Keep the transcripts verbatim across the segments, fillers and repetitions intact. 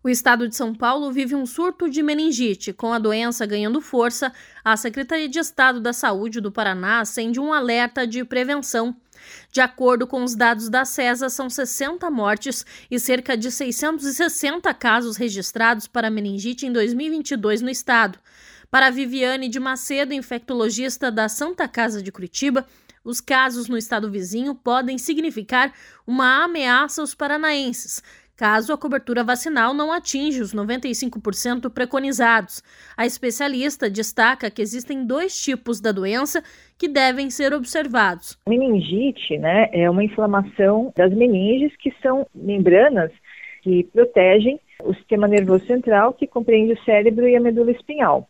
O estado de São Paulo vive um surto de meningite. Com a doença ganhando força, a Secretaria de Estado da Saúde do Paraná acende um alerta de prevenção. De acordo com os dados da SESA, são sessenta mortes e cerca de seiscentos e sessenta casos registrados para meningite em dois mil e vinte e dois no estado. Para a Viviane de Macedo, infectologista da Santa Casa de Curitiba, os casos no estado vizinho podem significar uma ameaça aos paranaenses, caso a cobertura vacinal não atinja os noventa e cinco por cento preconizados. A especialista destaca que existem dois tipos da doença que devem ser observados. A meningite, né, é uma inflamação das meninges, que são membranas que protegem o sistema nervoso central, que compreende o cérebro e a medula espinhal.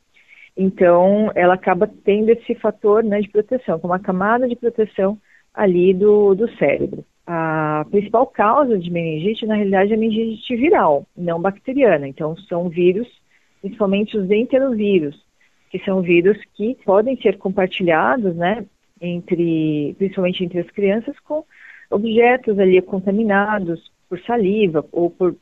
Então, ela acaba tendo esse fator, né, de proteção, como uma camada de proteção ali do, do cérebro. A principal causa de meningite, na realidade, é a meningite viral, não bacteriana. Então, são vírus, principalmente os enterovírus, que são vírus que podem ser compartilhados, né, entre, principalmente entre as crianças, com objetos ali contaminados por saliva ou por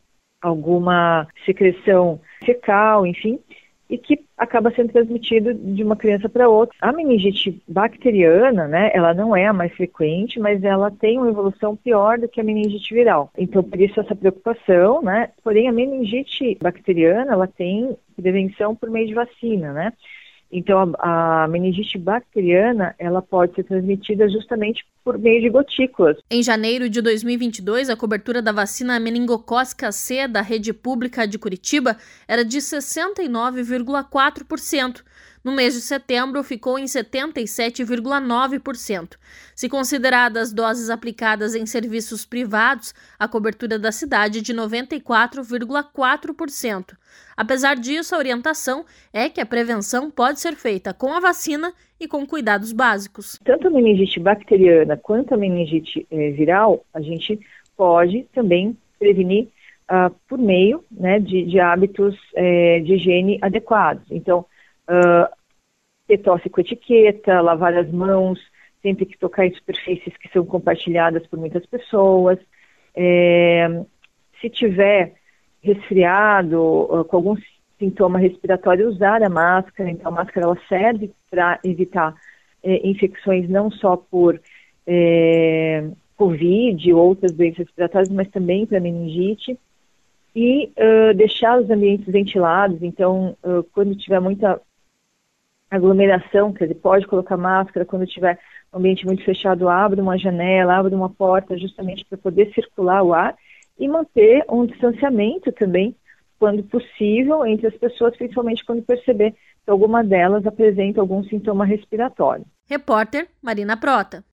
alguma secreção fecal, enfim, e que acaba sendo transmitido de uma criança para outra. A meningite bacteriana, né, ela não é a mais frequente, mas ela tem uma evolução pior do que a meningite viral. Então, por isso essa preocupação, né? Porém, a meningite bacteriana, ela tem prevenção por meio de vacina, né? Então, a, a meningite bacteriana, ela pode ser transmitida justamente por meio de gotículas. Em janeiro de dois mil e vinte e dois, a cobertura da vacina meningocócica C da rede pública de Curitiba era de sessenta e nove vírgula quatro por cento. No mês de setembro, ficou em setenta e sete vírgula nove por cento. Se consideradas doses aplicadas em serviços privados, a cobertura da cidade é de noventa e quatro vírgula quatro por cento. Apesar disso, a orientação é que a prevenção pode ser feita com a vacina e com cuidados básicos. Tanto a meningite bacteriana quanto a meningite eh, viral, a gente pode também prevenir uh, por meio, né, de, de hábitos eh, de higiene adequados. Então, Uh, ter tosse com etiqueta, lavar as mãos sempre que tocar em superfícies que são compartilhadas por muitas pessoas. É, se tiver resfriado, uh, com algum sintoma respiratório, usar a máscara. Então, a máscara ela serve para evitar é, infecções não só por é, Covid ou outras doenças respiratórias, mas também para meningite. E uh, deixar os ambientes ventilados. Então, uh, quando tiver muita aglomeração, quer dizer, pode colocar máscara. Quando tiver um ambiente muito fechado, abre uma janela, abre uma porta, justamente para poder circular o ar e manter um distanciamento também, quando possível, entre as pessoas, principalmente quando perceber que alguma delas apresenta algum sintoma respiratório. Repórter Marina Prota.